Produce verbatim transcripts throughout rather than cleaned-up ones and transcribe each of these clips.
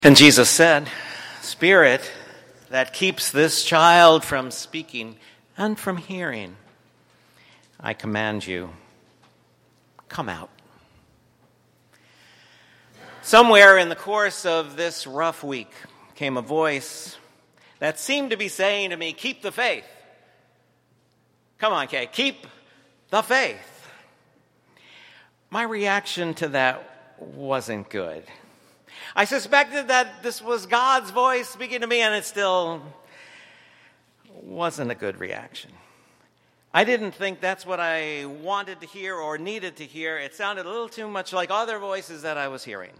And Jesus said, "Spirit that keeps this child from speaking and from hearing, I command you, come out." Somewhere in the course of this rough week came a voice that seemed to be saying to me, "Keep the faith. Come on, Kay, keep the faith." My reaction to that wasn't good. I suspected that this was God's voice speaking to me, and it still wasn't a good reaction. I didn't think that's what I wanted to hear or needed to hear. It sounded a little too much like other voices that I was hearing.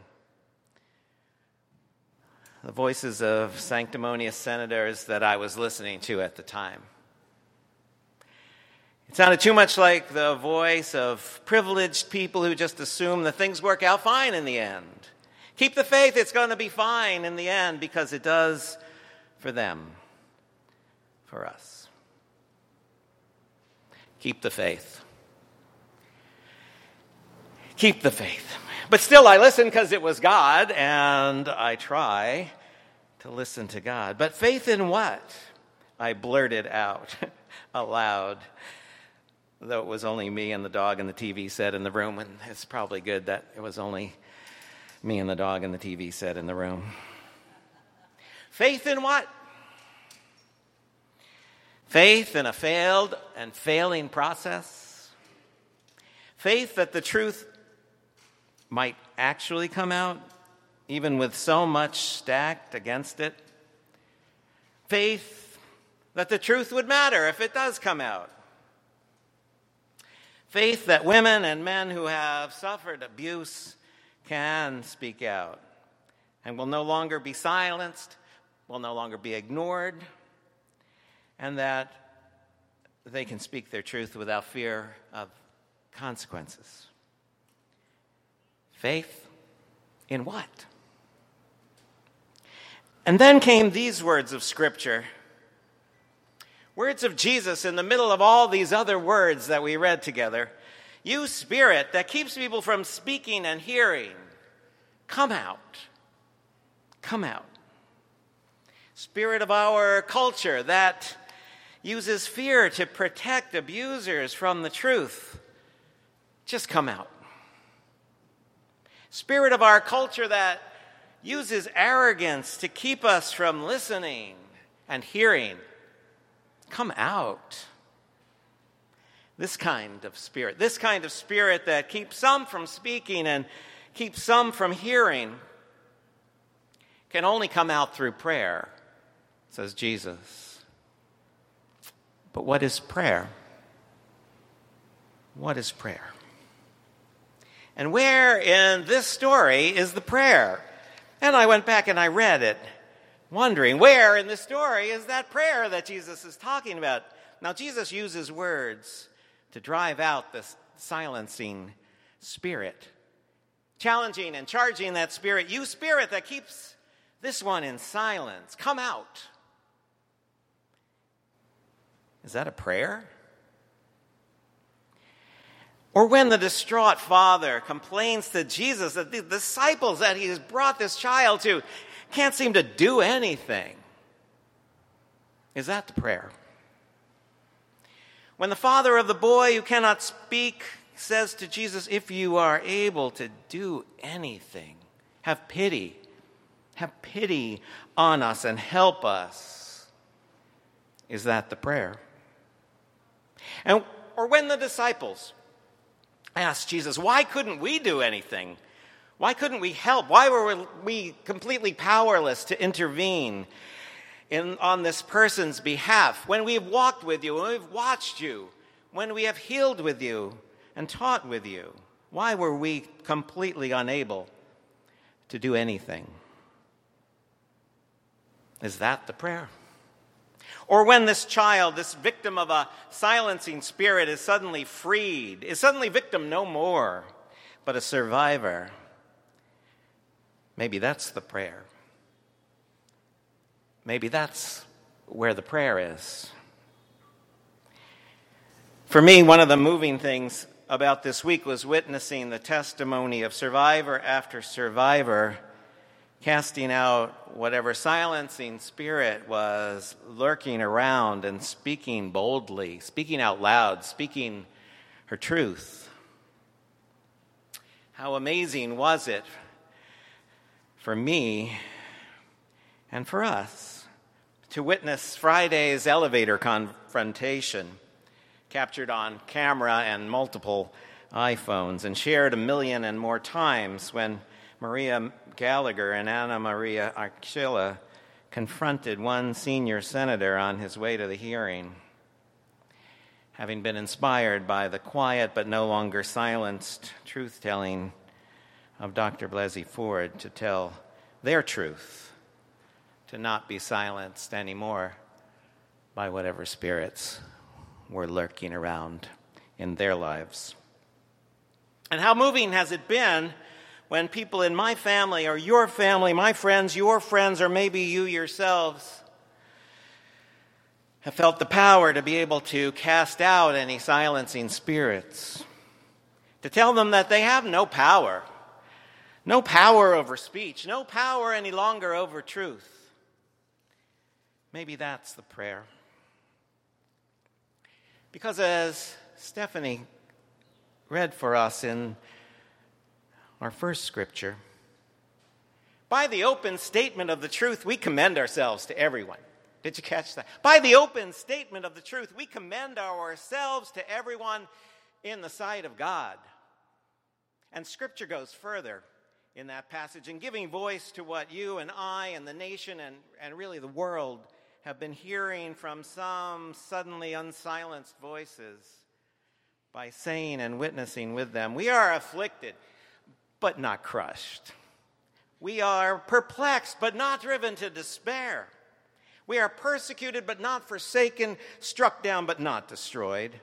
The voices of sanctimonious senators that I was listening to at the time. It sounded too much like the voice of privileged people who just assume that things work out fine in the end. Keep the faith, it's going to be fine in the end, because it does for them, for us. Keep the faith. Keep the faith. But still, I listen because it was God, and I try to listen to God. But faith in what? I blurted out aloud, though it was only me and the dog and the T V set in the room, and it's probably good that it was only me and the dog and the T V set in the room. Faith in what? Faith in a failed and failing process. Faith that the truth might actually come out, even with so much stacked against it. Faith that the truth would matter if it does come out. Faith that women and men who have suffered abuse can speak out and will no longer be silenced, will no longer be ignored, and that they can speak their truth without fear of consequences. Faith in what? And then came these words of Scripture, words of Jesus in the middle of all these other words that we read together. "You spirit that keeps people from speaking and hearing, come out. Come out." Spirit of our culture that uses fear to protect abusers from the truth, just come out. Spirit of our culture that uses arrogance to keep us from listening and hearing, come out. This kind of spirit, this kind of spirit that keeps some from speaking and keeps some from hearing, can only come out through prayer, says Jesus. But what is prayer? What is prayer? And where in this story is the prayer? And I went back and I read it, wondering where in this story is that prayer that Jesus is talking about. Now, Jesus uses words to drive out this silencing spirit, challenging and charging that spirit. "You spirit that keeps this one in silence, come out." Is that a prayer? Or when the distraught father complains to Jesus that the disciples that he has brought this child to can't seem to do anything, is that the prayer? When the father of the boy who cannot speak says to Jesus, "If you are able to do anything, have pity. Have pity on us and help us." Is that the prayer? And or when the disciples asked Jesus, "Why couldn't we do anything? Why couldn't we help? Why were we completely powerless to intervene in, on this person's behalf when we've walked with you, when we've watched you, when we have healed with you and taught with you? Why were we completely unable to do anything?" Is that the prayer? Or when this child, this victim of a silencing spirit, is suddenly freed, is suddenly victim no more, but a survivor. Maybe that's the prayer. Maybe that's where the prayer is. For me, one of the moving things about this week was witnessing the testimony of survivor after survivor casting out whatever silencing spirit was lurking around and speaking boldly, speaking out loud, speaking her truth. How amazing was it for me and for us to witness Friday's elevator confrontation, captured on camera and multiple iPhones and shared a million and more times, when Maria Gallagher and Anna Maria Archila confronted one senior senator on his way to the hearing, having been inspired by the quiet but no longer silenced truth-telling of Doctor Blasey Ford to tell their truth, to not be silenced anymore by whatever spirits were lurking around in their lives. And how moving has it been when people in my family or your family, my friends, your friends, or maybe you yourselves have felt the power to be able to cast out any silencing spirits, to tell them that they have no power, no power over speech, no power any longer over truth. Maybe that's the prayer. Because as Stephanie read for us in our first scripture, by the open statement of the truth, we commend ourselves to everyone. Did you catch that? By the open statement of the truth, we commend ourselves to everyone in the sight of God. And Scripture goes further in that passage in giving voice to what you and I and the nation and, and really the world have been hearing from some suddenly unsilenced voices, by saying and witnessing with them. We are afflicted, but not crushed. We are perplexed, but not driven to despair. We are persecuted, but not forsaken, struck down, but not destroyed.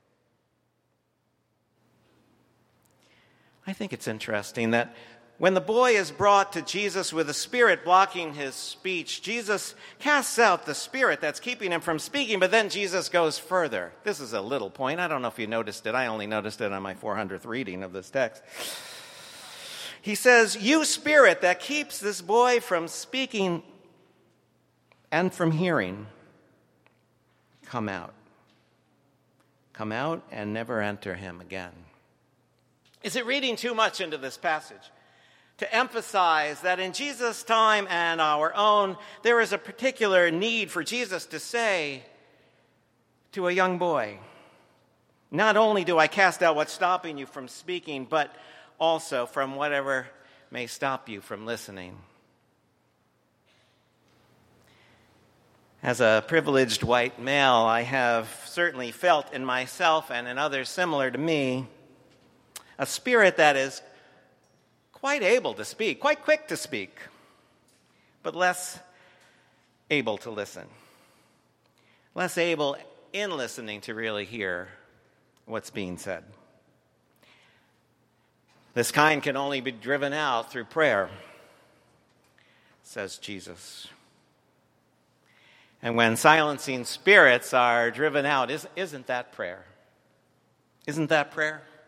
I think it's interesting that when the boy is brought to Jesus with a spirit blocking his speech, Jesus casts out the spirit that's keeping him from speaking, but then Jesus goes further. This is a little point. I don't know if you noticed it. I only noticed it on my four hundredth reading of this text. He says, "You spirit that keeps this boy from speaking and from hearing, come out. Come out and never enter him again." Is it reading too much into this passage to emphasize that in Jesus' time and our own, there is a particular need for Jesus to say to a young boy, not only do I cast out what's stopping you from speaking, but also from whatever may stop you from listening. As a privileged white male, I have certainly felt in myself and in others similar to me a spirit that is quite able to speak, quite quick to speak, but less able to listen. Less able in listening to really hear what's being said. This kind can only be driven out through prayer, says Jesus. And when silencing spirits are driven out, isn't that prayer? Isn't that prayer?